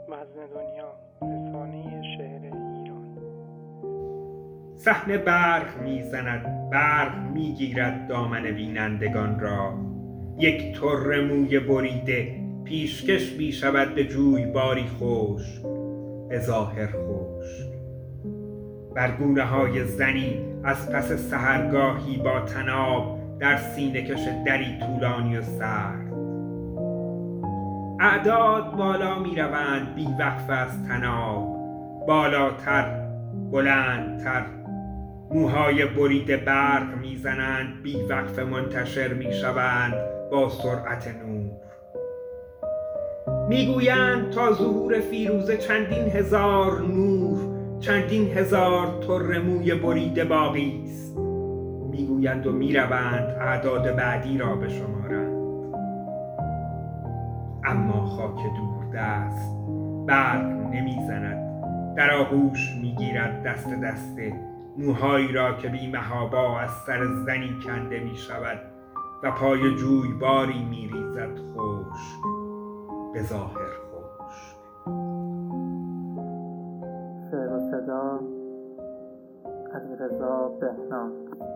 مظن دنیا، رسانه شعر ایران. صحنه برق میزند، برق میگیرد دامن بینندگان را. یک طره موی بریده پیشکش میشود به جویباری خشک، به ظاهر خشک. بر گونه های زنی از پس سحرگاهی با طناب در سینه کش دری طولانی و سرد. اعداد بالا می روند بی وقف از طناب، بالاتر، بلندتر. موهای بریده برق میزنند، بی وقف منتشر می شوند با سرعت نور. میگویند تا ظهور فیروزه چندین هزار نور، چندین هزار طره موی بریده باقی است. میگویند و میروند اعداد بعدی را بشمارند. اما خاک دوردست برق نمیزند، در آغوش میگیرد دست دسته موهایی را که بی محابا از سر زنی کنده می شود و پای جویباری می ریزد خشک، به ظاهر خشک. شعر و صدا علیرضا بهنام.